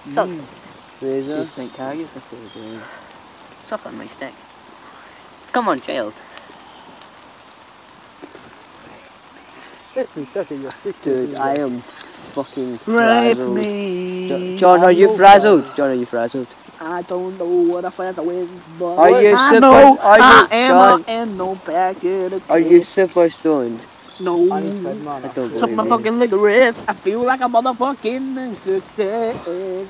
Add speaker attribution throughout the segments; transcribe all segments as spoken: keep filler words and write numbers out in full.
Speaker 1: Suck.
Speaker 2: Mm. Razor.
Speaker 1: Saint Cargis the food.
Speaker 3: Suck on my stick. Come on, child.
Speaker 2: Let me suck in your stick. Dude, I am fucking
Speaker 1: Rape
Speaker 2: frazzled.
Speaker 1: me.
Speaker 2: Jo- John, are you frazzled? John, are you frazzled?
Speaker 1: I don't know what I find out is, but
Speaker 2: Are you
Speaker 1: I
Speaker 2: super?
Speaker 1: know
Speaker 2: Are you,
Speaker 1: I am,
Speaker 2: John?
Speaker 1: I am no back in the
Speaker 2: Are you super stoned?
Speaker 1: No.
Speaker 2: I don't
Speaker 1: Suck
Speaker 2: believe
Speaker 1: my
Speaker 2: you.
Speaker 1: fucking licorice. I feel like a motherfucking success.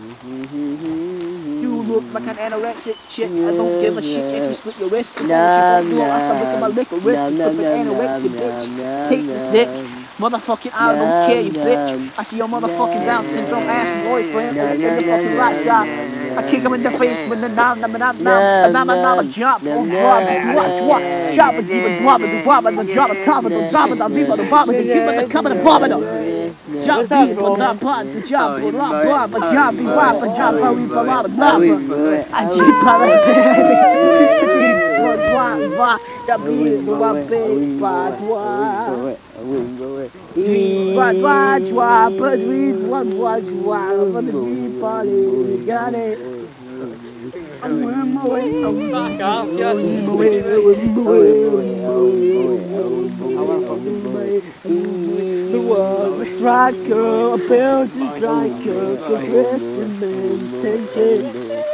Speaker 1: You look like an anorexic chick. I don't give a shit if you slip your wrist. If all you do after licking my licorice, you flip an anorexic bitch. Take this dick. Motherfucking, I don't care, you bitch. I see your motherfucking Down syndrome ass boyfriend over in the fucking right side. I kick him in the face with the nom nom nom nom nom nom nom jump. Oh, drop, what, what? Drop it, even drop it, drop it, drop it, top it, drop it, leave it, drop it, keep it, come it, drop it. Jump, beat, but not part, the job, but not part, but job, be rock, but job, but we but not enough. I keep on it. But why, why? That beat, but why, big, but why? But why, why, but we, what, what, why, but the G party, got it. I'm away, I'm back up, yes. I'm away, I'm away, the was a striker, a Belgian striker, progression man, take it.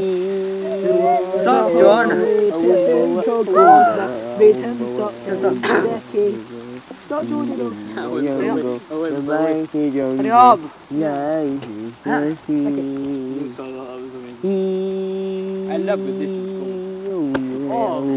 Speaker 3: Stop, John.
Speaker 1: Made him suck for a decade. Stop doing it. Hurry up.
Speaker 4: I love it. This is cool.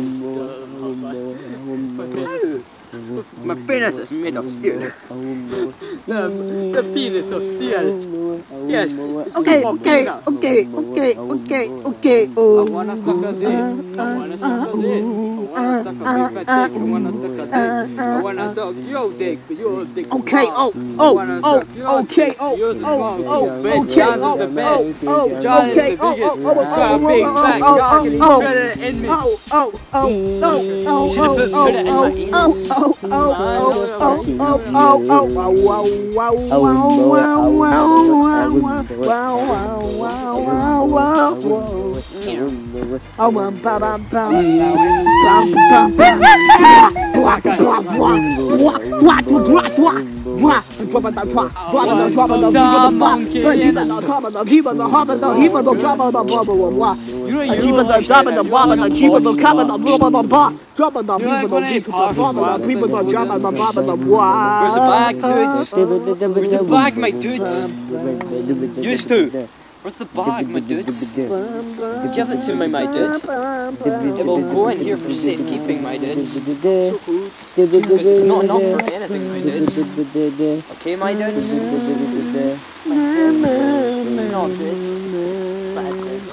Speaker 4: Oh,
Speaker 3: My penis is made of steel.
Speaker 4: the, the penis of steel. Yes.
Speaker 1: Okay, okay, okay, okay, okay, okay. Oh.
Speaker 4: I wanna suck a dick. I wanna suck a dick. I wanna suck a big fat dick. I wanna suck a dick. I wanna suck your dick, but your dick.
Speaker 1: Okay, oh, oh, oh, okay, oh, oh, oh, okay, oh, oh, oh,
Speaker 4: John is
Speaker 1: okay,
Speaker 4: the
Speaker 1: oh,
Speaker 4: biggest.
Speaker 1: oh,
Speaker 4: It's got a big fat cock and he's better than me.
Speaker 1: oh, oh, oh, oh, oh, oh, oh, oh, oh, oh, oh, oh, oh, oh, wow, wow, wow, wow, wow, wow, wow, wow, wow, wow, wow. Oh, bam, bam, bam, bam, bam, bam, bam. Drop, drop, drop, drop, drop, drop, drop, drop, drop it down, drop, drop it down, drop it down, drop it down, keep it down, drop it down, keep it down, hop it down, keep it down, drop it down, blah, blah, blah, blah. Keep it down, drop it down, blah, blah, keep it down, come it down, blah, blah, blah, blah. Drop it down, keep it down, keep it down, drop it down, keep it down, drop it down, blah, blah, blah.
Speaker 4: Where's the bag, dudes? Where's the bag, my dudes? Used to. Where's the bag, my dudes? Give it to me, my dude. It will go in here for safekeeping, my dudes. This is not enough for anything, my dudes. Okay, my dudes? My dudes. No, dudes. Bad dudes.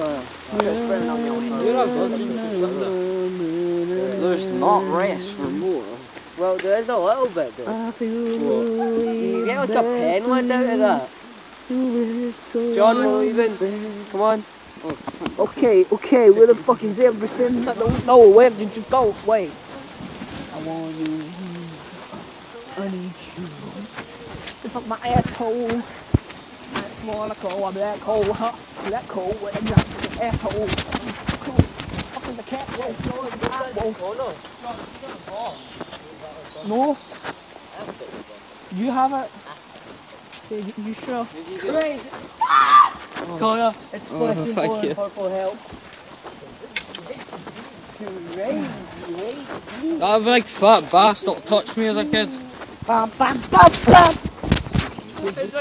Speaker 4: There's not rest for more.
Speaker 2: Well, there's a little bit there.
Speaker 4: You get like a pen one out of that.
Speaker 2: John, we're leaving. Come on.
Speaker 1: Okay, okay, where the fuck is everything? I don't know, where did you go? Wait. I want you. I need you. It's up my asshole. It's more like a black hole, huh? Black hole, where I'm not the asshole. Cool. Fucking the cat, whoa, whoa, the cat, whoa. No? You have it? You, you sure? Crazy! Connor, it's flashing for purple help. Crazy,
Speaker 4: That big fat bastard touched me as a kid.
Speaker 1: Bam, bam, bam, bam!